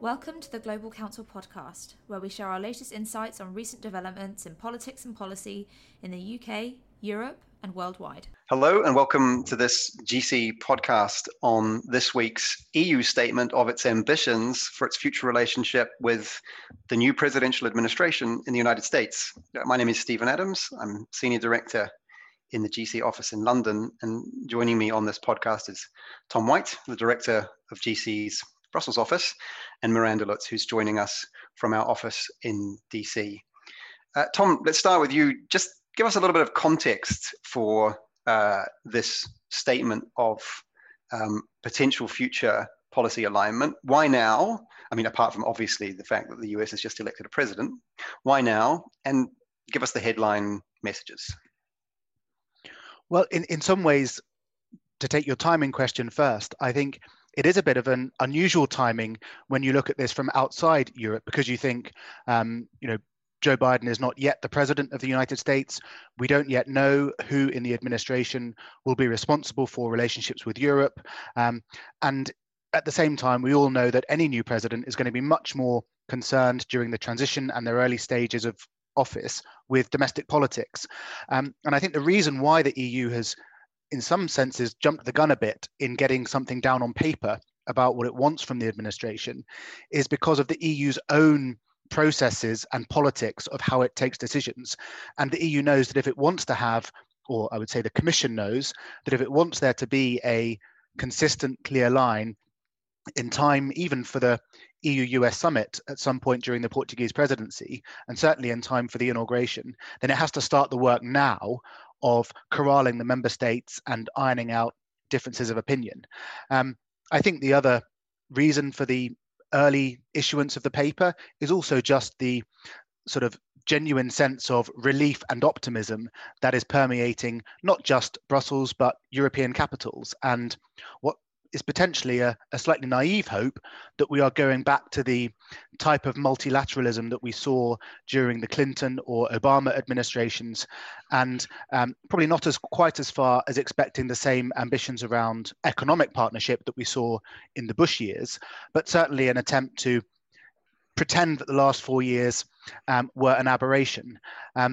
Welcome to the Global Council podcast, where we share our latest insights on recent developments in politics and policy in the UK, Europe, and worldwide. Hello, and welcome to this GC podcast on this week's EU statement of its ambitions for its future relationship with the new presidential administration in the United States. My name is Stephen Adams. I'm Senior Director in the GC office in London, and joining me on this podcast is Tom White, the Director of GC's Brussels office, and Miranda Lutz, who's joining us from our office in DC. Tom, let's start with you. Just give us a little bit of context for this statement of potential future policy alignment. Why now? I mean, apart from obviously the fact that the US has just elected a president, why now? And give us the headline messages. Well, in some ways, to take your timing question first, I think it is a bit of an unusual timing when you look at this from outside Europe, because you think, Joe Biden is not yet the president of the United States. We don't yet know who in the administration will be responsible for relationships with Europe. And at the same time, we all know that any new president is going to be much more concerned during the transition and the early stages of office with domestic politics. And I think the reason why the EU has, in some senses, jumped the gun a bit in getting something down on paper about what it wants from the administration is because of the EU's own processes and politics of how it takes decisions. And the EU knows that if it wants to have, or I would say the Commission knows, that if it wants there to be a consistent, clear line in time, even for the EU-US summit at some point during the Portuguese presidency, and certainly in time for the inauguration, then it has to start the work now of corralling the member states and ironing out differences of opinion. I think the other reason for the early issuance of the paper is also just the sort of genuine sense of relief and optimism that is permeating not just Brussels, but European capitals. And what is potentially a slightly naive hope that we are going back to the type of multilateralism that we saw during the Clinton or Obama administrations, and probably not quite as far as expecting the same ambitions around economic partnership that we saw in the Bush years, but certainly an attempt to pretend that the last 4 years were an aberration. I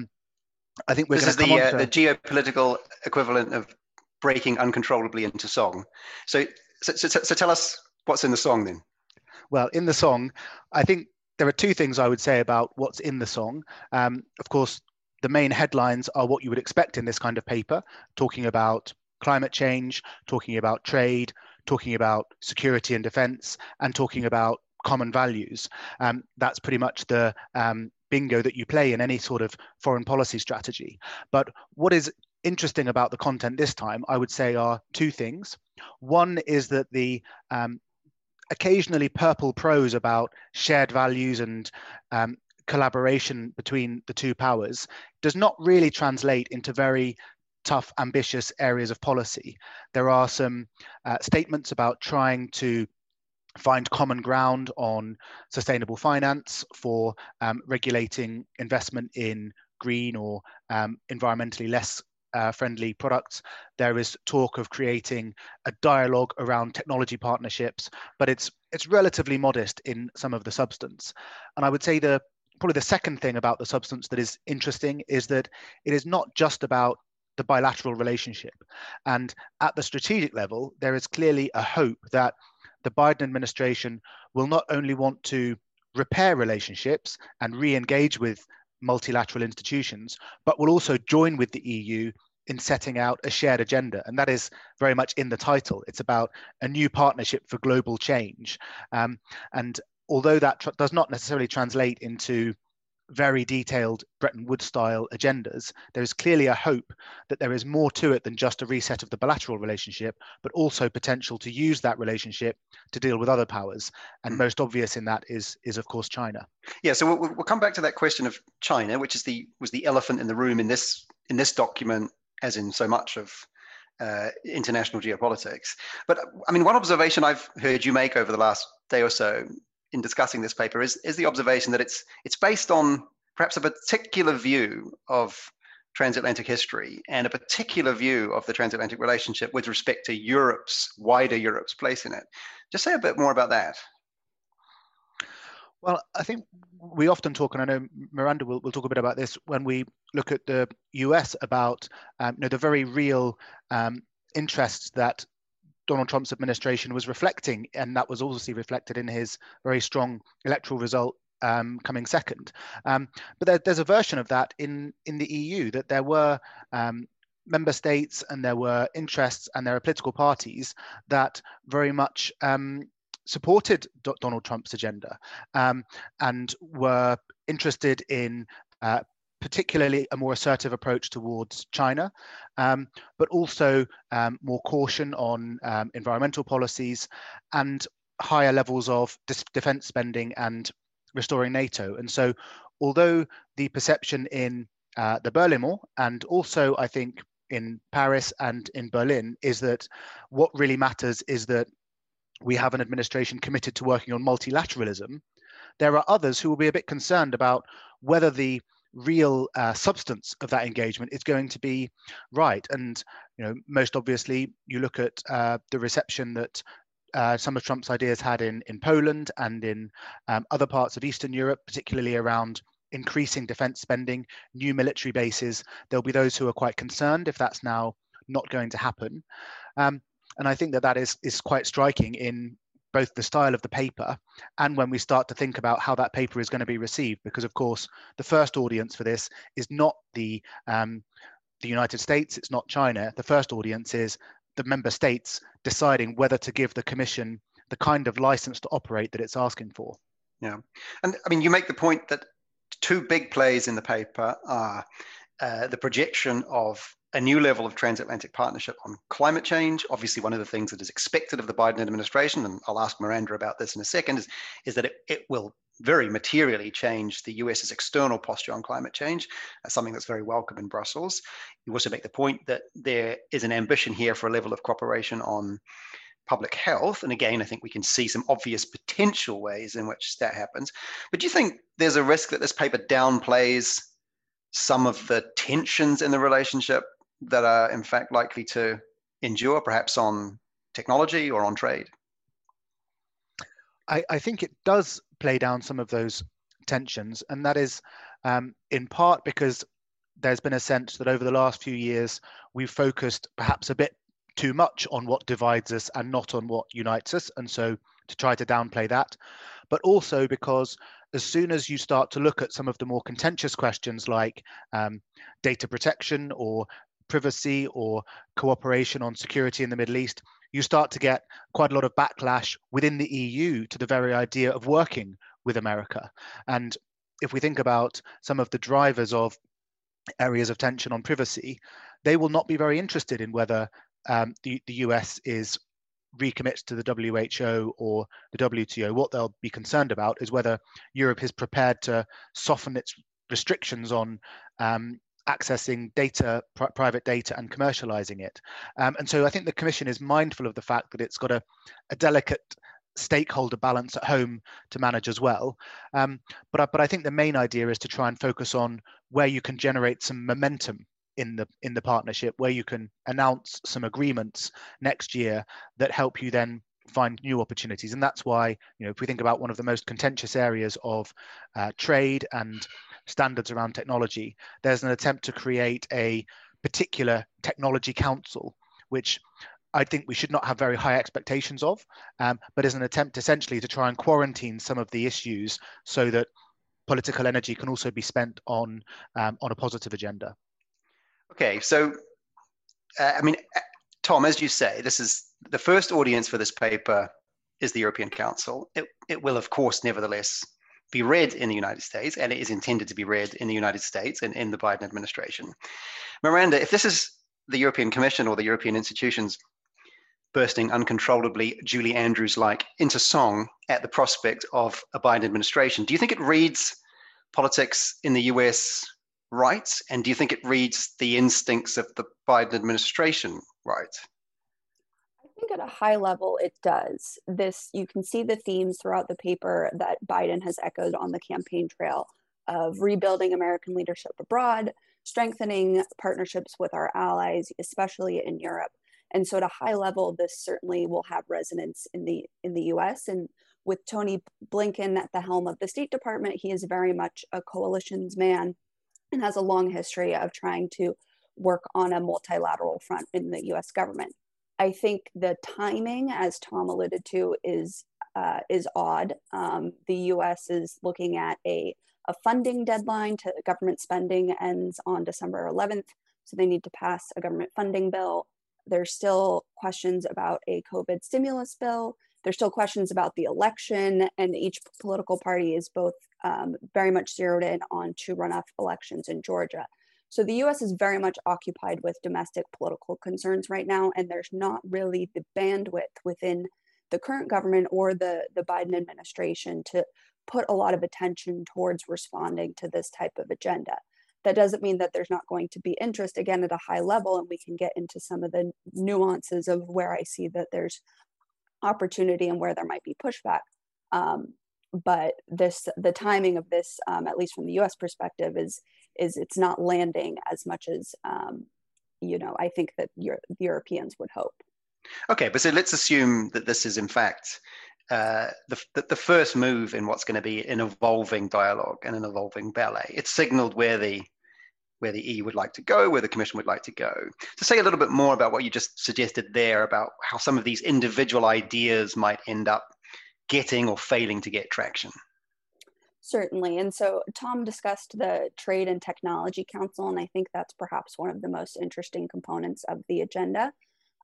think this is the geopolitical equivalent of breaking uncontrollably into song. So tell us what's in the song then. Well, in the song, I think there are two things I would say about what's in the song. Of course, the main headlines are what you would expect in this kind of paper, talking about climate change, talking about trade, talking about security and defense, and talking about common values. That's pretty much the bingo that you play in any sort of foreign policy strategy. But what is interesting about the content this time, I would say, are two things. One is that the occasionally purple prose about shared values and collaboration between the two powers does not really translate into very tough, ambitious areas of policy. There are some statements about trying to find common ground on sustainable finance for regulating investment in green or environmentally less friendly products. There is talk of creating a dialogue around technology partnerships, but it's relatively modest in some of the substance. And I would say probably the second thing about the substance that is interesting is that it is not just about the bilateral relationship. And at the strategic level, there is clearly a hope that the Biden administration will not only want to repair relationships and re-engage with multilateral institutions, but will also join with the EU in setting out a shared agenda. And that is very much in the title. It's about a new partnership for global change. And although that does not necessarily translate into very detailed Bretton Woods style agendas, there is clearly a hope that there is more to it than just a reset of the bilateral relationship, but also potential to use that relationship to deal with other powers. And most obvious in that is of course China. Yeah, so we'll come back to that question of China, which was the elephant in the room in this document, as in so much of international geopolitics. But I mean, one observation I've heard you make over the last day or so in discussing this paper is the observation that it's based on perhaps a particular view of transatlantic history and a particular view of the transatlantic relationship with respect to wider Europe's place in it. Just say a bit more about that. Well, I think we often talk, and I know Miranda will talk a bit about this when we look at the US, about the very real interests that Donald Trump's administration was reflecting, and that was obviously reflected in his very strong electoral result coming second. But there's a version of that in the EU, that there were member states and there were interests and there are political parties that very much supported Donald Trump's agenda and were interested in particularly a more assertive approach towards China, but also more caution on environmental policies and higher levels of defense spending and restoring NATO. And so, although the perception in the Berlin Wall, and also I think in Paris and in Berlin, is that what really matters is that we have an administration committed to working on multilateralism, there are others who will be a bit concerned about whether the real substance of that engagement is going to be right. And most obviously, you look at the reception that some of Trump's ideas had in Poland and in other parts of Eastern Europe, particularly around increasing defense spending, new military bases. There'll be those who are quite concerned if that's now not going to happen. And I think that is quite striking in both the style of the paper and when we start to think about how that paper is going to be received, because of course the first audience for this is not the United States, it's not China. The first audience is the member states deciding whether to give the Commission the kind of license to operate that it's asking for. Yeah, and I mean, you make the point that two big plays in the paper are the projection of a new level of transatlantic partnership on climate change. Obviously, one of the things that is expected of the Biden administration, and I'll ask Miranda about this in a second, is that it will very materially change the US's external posture on climate change, something that's very welcome in Brussels. You also make the point that there is an ambition here for a level of cooperation on public health. And again, I think we can see some obvious potential ways in which that happens. But do you think there's a risk that this paper downplays some of the tensions in the relationship that are in fact likely to endure, perhaps on technology or on trade? I think it does play down some of those tensions, and that is in part because there's been a sense that over the last few years we've focused perhaps a bit too much on what divides us and not on what unites us, and so to try to downplay that, but also because as soon as you start to look at some of the more contentious questions like data protection or privacy or cooperation on security in the Middle East, you start to get quite a lot of backlash within the EU to the very idea of working with America. And if we think about some of the drivers of areas of tension on privacy, they will not be very interested in whether the US is recommits to the WHO or the WTO. What they'll be concerned about is whether Europe is prepared to soften its restrictions on accessing data, private data, and commercializing it. And so I think the Commission is mindful of the fact that it's got a delicate stakeholder balance at home to manage as well. But I think the main idea is to try and focus on where you can generate some momentum in the partnership, where you can announce some agreements next year that help you then find new opportunities. And that's why, if we think about one of the most contentious areas of trade and standards around technology, there's an attempt to create a particular technology council, which I think we should not have very high expectations of, but is an attempt essentially to try and quarantine some of the issues so that political energy can also be spent on a positive agenda. Okay, so I mean, Tom, as you say, this is the first audience for this paper is the European Council. It will, of course, nevertheless be read in the United States, and it is intended to be read in the United States and in the Biden administration. Miranda, if this is the European Commission or the European institutions bursting uncontrollably, Julie Andrews-like, into song at the prospect of a Biden administration, do you think it reads politics in the US right? And do you think it reads the instincts of the Biden administration right? I think at a high level, it does. You can see the themes throughout the paper that Biden has echoed on the campaign trail of rebuilding American leadership abroad, strengthening partnerships with our allies, especially in Europe. And so at a high level, this certainly will have resonance in the US. And with Tony Blinken at the helm of the State Department, he is very much a coalitions man and has a long history of trying to work on a multilateral front in the US government. I think the timing, as Tom alluded to, is odd. The US is looking at a funding deadline to government spending ends on December 11th. So they need to pass a government funding bill. There's still questions about a COVID stimulus bill. There's still questions about the election, and each political party is both very much zeroed in on two runoff elections in Georgia. So the US is very much occupied with domestic political concerns right now, and there's not really the bandwidth within the current government or the Biden administration to put a lot of attention towards responding to this type of agenda. That doesn't mean that there's not going to be interest, again, at a high level, and we can get into some of the nuances of where I see that there's opportunity and where there might be pushback. But the timing of this, at least from the US perspective, is it's not landing as much as, I think that the Europeans would hope. Okay, but so let's assume that this is in fact the first move in what's going to be an evolving dialogue and an evolving ballet. It's signaled where the EU would like to go, where the Commission would like to go. To say a little bit more about what you just suggested there about how some of these individual ideas might end up getting or failing to get traction. Certainly. And so Tom discussed the Trade and Technology Council, and I think that's perhaps one of the most interesting components of the agenda.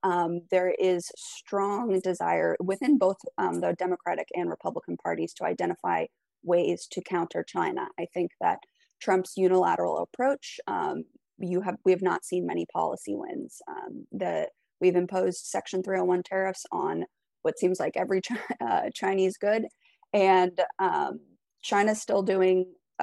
There is strong desire within both the Democratic and Republican parties to identify ways to counter China. I think that Trump's unilateral approach, we have not seen many policy wins. We've imposed Section 301 tariffs on what seems like every Chinese good, and China's still doing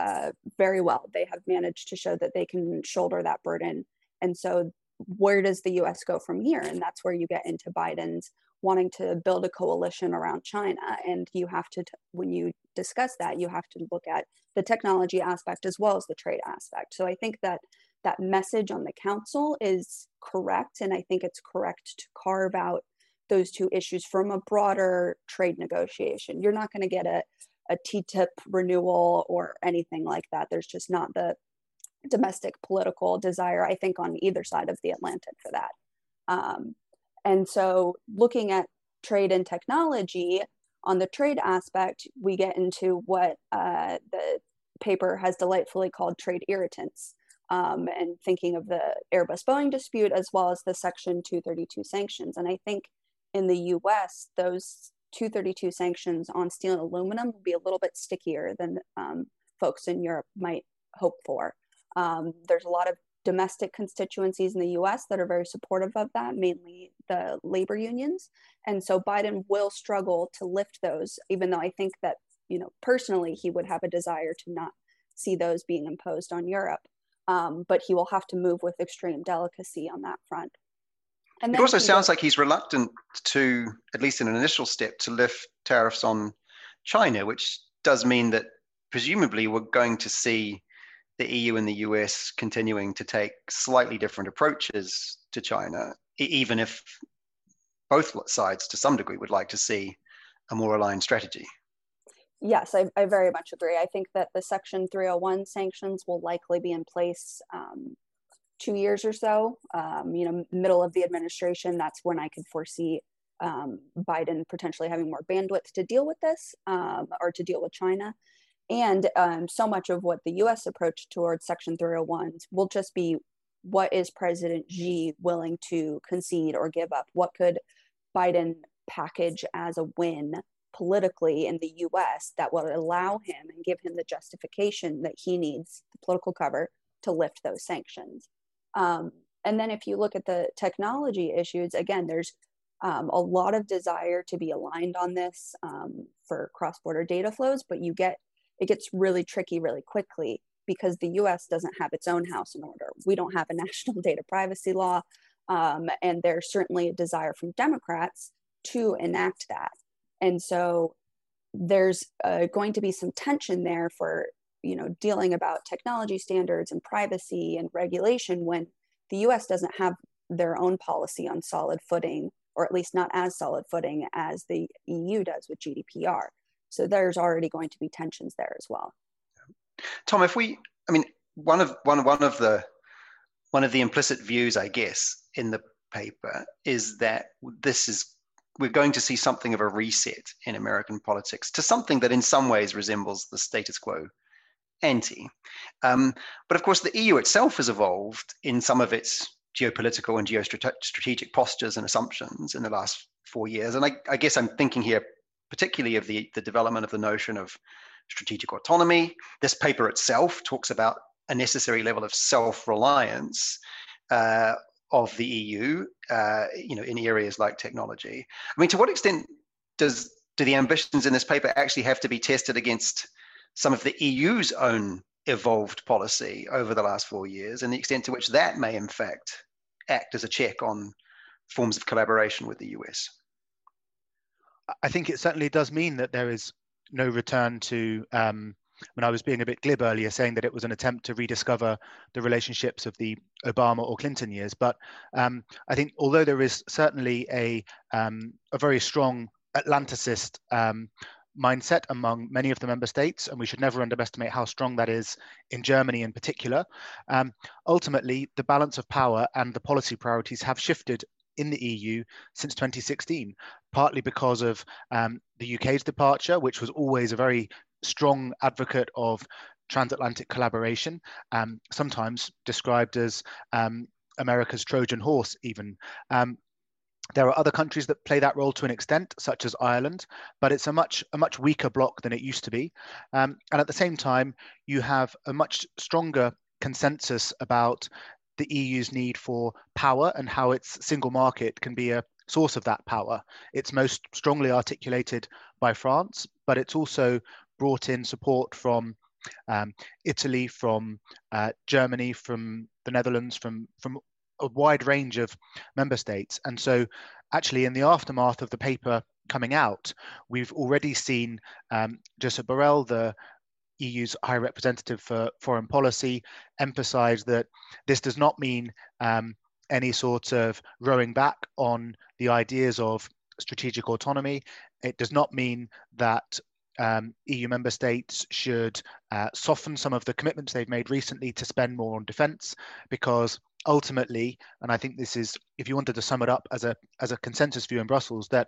very well. They have managed to show that they can shoulder that burden. And so where does the US go from here? And that's where you get into Biden's wanting to build a coalition around China. And you have to, when you discuss that, you have to look at the technology aspect as well as the trade aspect. So I think that that message on the council is correct. And I think it's correct to carve out those two issues from a broader trade negotiation. You're not going to get a TTIP renewal or anything like that. There's just not the domestic political desire, I think, on either side of the Atlantic for that. And so looking at trade and technology, on the trade aspect, we get into what the paper has delightfully called trade irritants, and thinking of the Airbus-Boeing dispute as well as the Section 232 sanctions. And I think in the US, those 232 sanctions on steel and aluminum will be a little bit stickier than folks in Europe might hope for. There's a lot of domestic constituencies in the US that are very supportive of that, mainly the labor unions. And so Biden will struggle to lift those, even though I think that, personally, he would have a desire to not see those being imposed on Europe. But he will have to move with extreme delicacy on that front. And it also sounds like he's reluctant to, at least in an initial step, to lift tariffs on China, which does mean that presumably we're going to see the EU and the US continuing to take slightly different approaches to China, even if both sides to some degree would like to see a more aligned strategy. Yes, I very much agree. I think that the Section 301 sanctions will likely be in place 2 years or so, middle of the administration. That's when I could foresee Biden potentially having more bandwidth to deal with this or to deal with China. And so much of what the US approach towards Section 301s will just be, what is President Xi willing to concede or give up? What could Biden package as a win politically in the US that will allow him and give him the justification that he needs, the political cover, to lift those sanctions? And then if you look at the technology issues, again, there's a lot of desire to be aligned on this for cross-border data flows, but it gets really tricky really quickly because the US doesn't have its own house in order. We don't have a national data privacy law, and there's certainly a desire from Democrats to enact that. And so there's going to be some tension there for dealing about technology standards and privacy and regulation when the US doesn't have their own policy on solid footing, or at least not as solid footing as the EU does with GDPR. So there's already going to be tensions there as well. Tom, one of the implicit views, I guess, in the paper is that we're going to see something of a reset in American politics to something that in some ways resembles the status quo ante. But of course, the EU itself has evolved in some of its geopolitical and geostrategic postures and assumptions in the last 4 years. And I guess I'm thinking here particularly of the development of the notion of strategic autonomy. This paper itself talks about a necessary level of self-reliance of the EU, in areas like technology. I mean, to what extent do the ambitions in this paper actually have to be tested against some of the EU's own evolved policy over the last 4 years, and the extent to which that may, in fact, act as a check on forms of collaboration with the US? I think it certainly does mean that there is no return to, when I was being a bit glib earlier, saying that it was an attempt to rediscover the relationships of the Obama or Clinton years. But I think although there is certainly a very strong Atlanticist mindset among many of the member states, and we should never underestimate how strong that is in Germany in particular, ultimately the balance of power and the policy priorities have shifted in the EU since 2016, partly because of the UK's departure, which was always a very strong advocate of transatlantic collaboration, sometimes described as America's Trojan horse even. There are other countries that play that role to an extent, such as Ireland, but it's a much weaker bloc than it used to be. And at the same time, you have a much stronger consensus about the EU's need for power and how its single market can be a source of that power. It's most strongly articulated by France, but it's also brought in support from Italy, from Germany, from the Netherlands, from a wide range of member states. And so actually in the aftermath of the paper coming out, we've already seen Josep Borrell, the EU's High Representative for Foreign Policy, emphasize that this does not mean any sort of rowing back on the ideas of strategic autonomy. It does not mean that EU member states should soften some of the commitments they've made recently to spend more on defense, because ultimately, and I think this is, if you wanted to sum it up as a consensus view in Brussels, that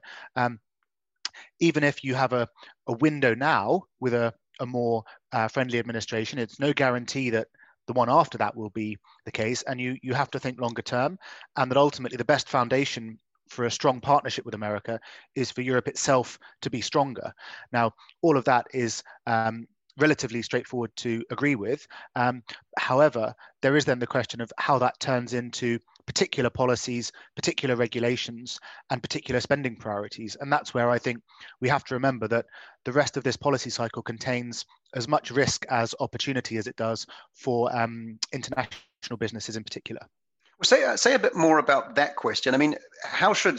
even if you have a window now with a more friendly administration, it's no guarantee that the one after that will be the case, and you have to think longer term, and that ultimately the best foundation for a strong partnership with America is for Europe itself to be stronger. Now, all of that is relatively straightforward to agree with. However, there is then the question of how that turns into particular policies, particular regulations, and particular spending priorities. And that's where I think we have to remember that the rest of this policy cycle contains as much risk as opportunity as it does for international businesses in particular. Well, say a bit more about that question. I mean, how should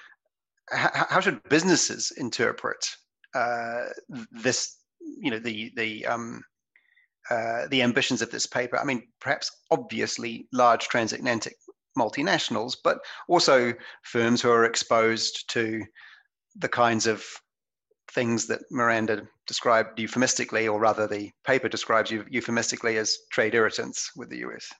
businesses interpret this? The ambitions of this paper. I mean, perhaps obviously large transatlantic multinationals, but also firms who are exposed to the kinds of things that Miranda described euphemistically, or rather the paper describes euphemistically as trade irritants with the US.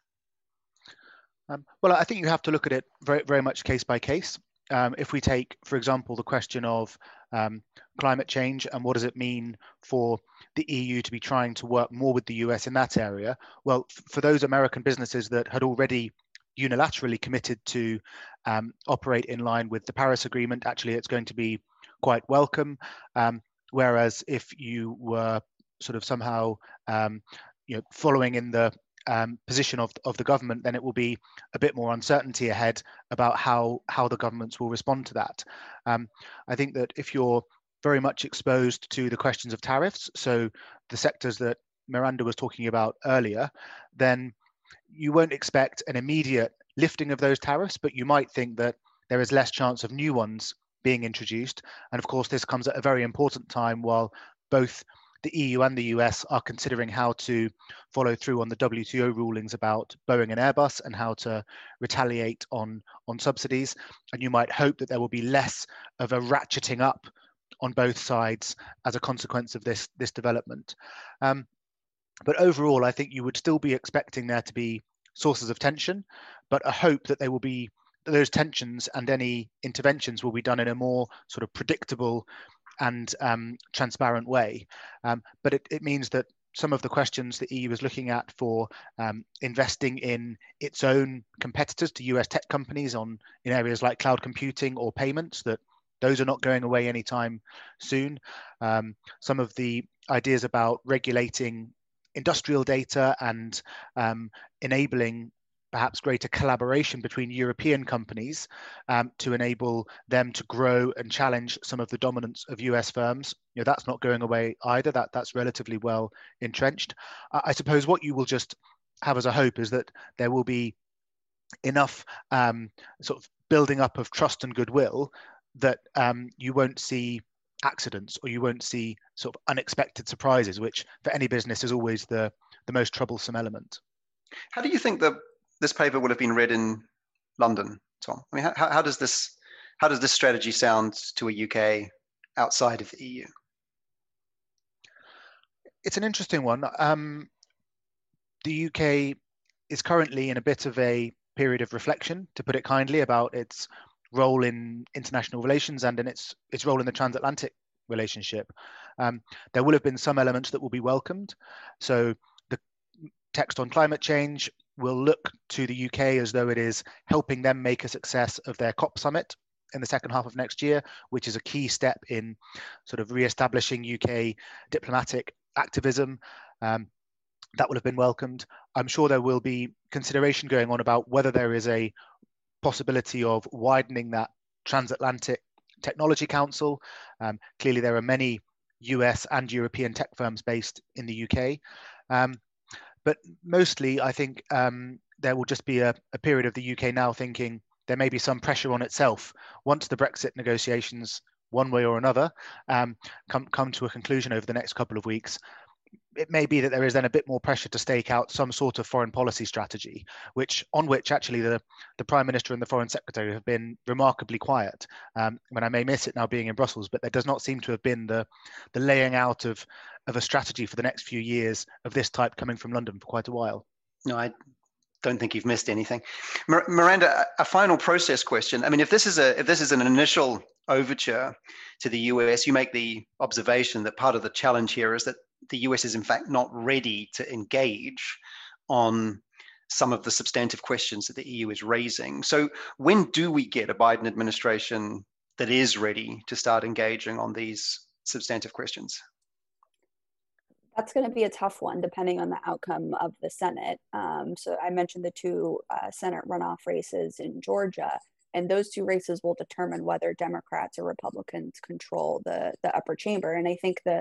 Well, I think you have to look at it very, very much case by case. If we take, for example, the question of climate change and what does it mean for the EU to be trying to work more with the US in that area, well, for those American businesses that had already unilaterally committed to operate in line with the Paris Agreement, actually it's going to be quite welcome. Whereas if you were sort of somehow following in the position of the government, then it will be a bit more uncertainty ahead about how the governments will respond to that. I think that if you're very much exposed to the questions of tariffs, so the sectors that Miranda was talking about earlier, then you won't expect an immediate lifting of those tariffs, but you might think that there is less chance of new ones being introduced. And of course, this comes at a very important time while both the EU and the US are considering how to follow through on the WTO rulings about Boeing and Airbus and how to retaliate on subsidies. And you might hope that there will be less of a ratcheting up on both sides as a consequence of this development. But overall, I think you would still be expecting there to be sources of tension, but a hope that those tensions and any interventions will be done in a more sort of predictable and transparent way. But it means that some of the questions the EU is looking at for investing in its own competitors to US tech companies in areas like cloud computing or payments, that those are not going away anytime soon. Some of the ideas about regulating industrial data and enabling perhaps greater collaboration between European companies to enable them to grow and challenge some of the dominance of US firms. That's not going away either. That's relatively well entrenched. I suppose what you will just have as a hope is that there will be enough sort of building up of trust and goodwill that you won't see accidents, or you won't see sort of unexpected surprises, which for any business is always the most troublesome element. How do you think that this paper will have been read in London, Tom? I mean, how does this strategy sound to a UK outside of the EU? It's an interesting one. The UK is currently in a bit of a period of reflection, to put it kindly, about its role in international relations and in its role in the transatlantic relationship. There will have been some elements that will be welcomed. So the text on climate change will look to the UK as though it is helping them make a success of their COP summit in the second half of next year, which is a key step in sort of re-establishing UK diplomatic activism. That will have been welcomed. I'm sure there will be consideration going on about whether there is a possibility of widening that transatlantic technology council. Clearly, there are many US and European tech firms based in the UK. But mostly, I think there will just be a period of the UK now thinking there may be some pressure on itself once the Brexit negotiations, one way or another, come to a conclusion over the next couple of weeks. It may be that there is then a bit more pressure to stake out some sort of foreign policy strategy, on which actually the Prime Minister and the Foreign Secretary have been remarkably quiet. When I may miss it now being in Brussels, but there does not seem to have been the laying out of a strategy for the next few years of this type coming from London for quite a while. No, I don't think you've missed anything. Miranda, a final process question. I mean, if this is an initial overture to the US, you make the observation that part of the challenge here is that the US is in fact not ready to engage on some of the substantive questions that the EU is raising. So when do we get a Biden administration that is ready to start engaging on these substantive questions? That's going to be a tough one, depending on the outcome of the Senate. So I mentioned the two Senate runoff races in Georgia, and those two races will determine whether Democrats or Republicans control the upper chamber. And I think the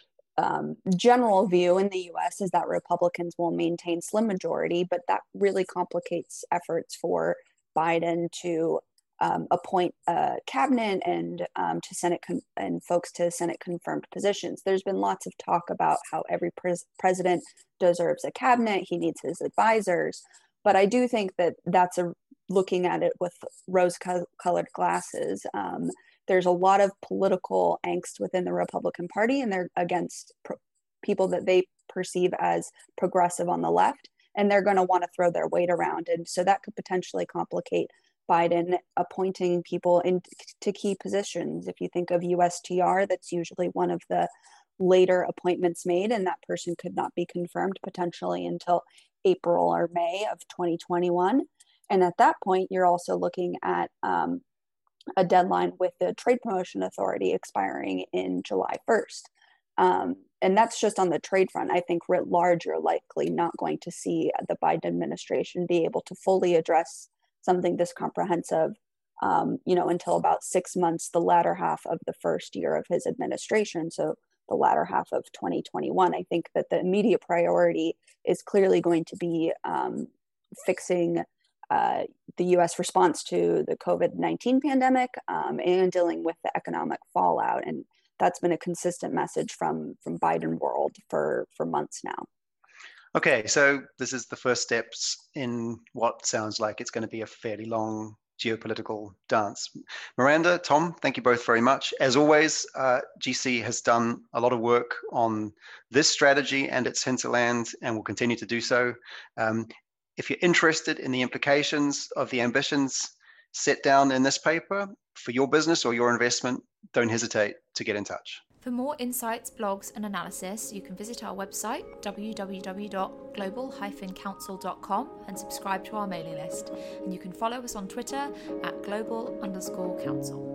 general view in the US is that Republicans will maintain slim majority, but that really complicates efforts for Biden to appoint a cabinet and to Senate and folks to Senate confirmed positions. There's been lots of talk about how every president deserves a cabinet, he needs his advisors, but I do think that that's looking at it with rose-colored glasses. There's a lot of political angst within the Republican Party, and they're against people that they perceive as progressive on the left, and they're going to want to throw their weight around. And so that could potentially complicate Biden appointing people into key positions. If you think of USTR, that's usually one of the later appointments made, and that person could not be confirmed potentially until April or May of 2021. And at that point, you're also looking at a deadline with the Trade Promotion Authority expiring in July 1st. And that's just on the trade front. I think writ large, you're likely not going to see the Biden administration be able to fully address something this comprehensive, until about 6 months, the latter half of the first year of his administration. So the latter half of 2021. I think that the immediate priority is clearly going to be fixing the U.S. response to the COVID-19 pandemic and dealing with the economic fallout. And that's been a consistent message from Biden world for months now. Okay, so this is the first steps in what sounds like it's going to be a fairly long geopolitical dance. Miranda, Tom, thank you both very much. As always, GC has done a lot of work on this strategy and its hinterland and will continue to do so. If you're interested in the implications of the ambitions set down in this paper for your business or your investment, don't hesitate to get in touch. For more insights, blogs, and analysis, you can visit our website, www.global-council.com, and subscribe to our mailing list. And you can follow us on Twitter at global_council.